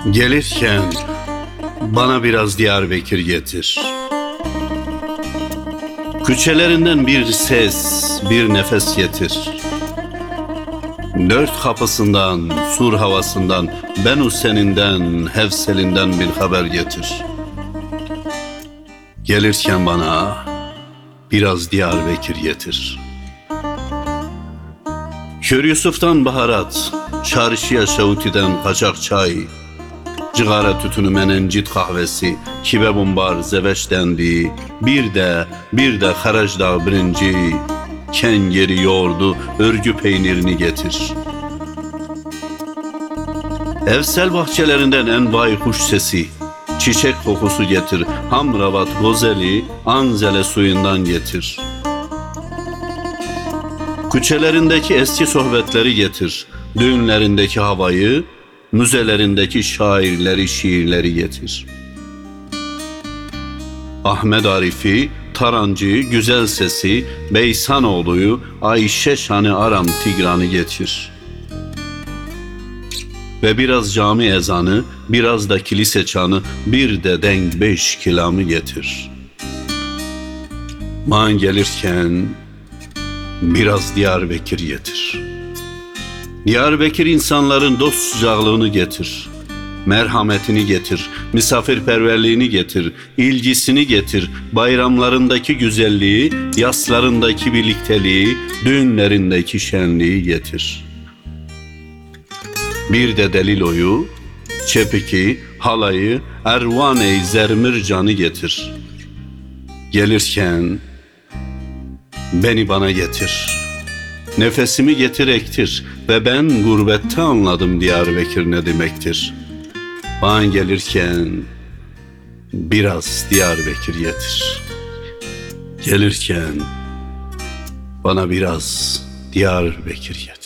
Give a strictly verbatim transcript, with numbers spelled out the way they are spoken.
Gelirken bana biraz Diyarbakır getir. Küçelerinden bir ses, bir nefes getir. Dört kapısından, sur havasından, ben seninden, hevselinden bir haber getir. Gelirken bana biraz Diyarbakır getir. Kör Yusuf'tan baharat, çarşıya Şavuti'den kaçak çay, cigara tütünü menencit kahvesi, kibe bumbar zeveş dendi, bir de bir de Karajdağ birinci, kengeri yoğurdu, örgü peynirini getir. Evsel bahçelerinden en baykuş sesi, çiçek kokusu getir, Hamrabat gozeli, Anzele suyundan getir. Küçelerindeki eski sohbetleri getir, düğünlerindeki havayı, müzelerindeki şairleri, şiirleri getir. Ahmet Arif'i, Tarancı, güzel sesi, Beysanoğlu'yu, Ayşe Şanı Aram Tigran'ı getir. Ve biraz cami ezanı, biraz da kilise çanı, bir de denk beş kilamı getir. Man gelirken biraz Diyarbakır getir. Diyarbakır insanların dost sıcaklığını getir. Merhametini getir, misafirperverliğini getir, ilgisini getir, bayramlarındaki güzelliği, yaslarındaki birlikteliği, düğünlerindeki şenliği getir. Bir de Delilo'yu, Çepiki, halayı, Ervane-i Zermircan'ı getir. Gelirken beni bana getir. Nefesimi getir ektir ve ben gurbette anladım Diyarbakır ne demektir. Bana gelirken biraz Diyarbakır getir. Gelirken bana biraz Diyarbakır getir.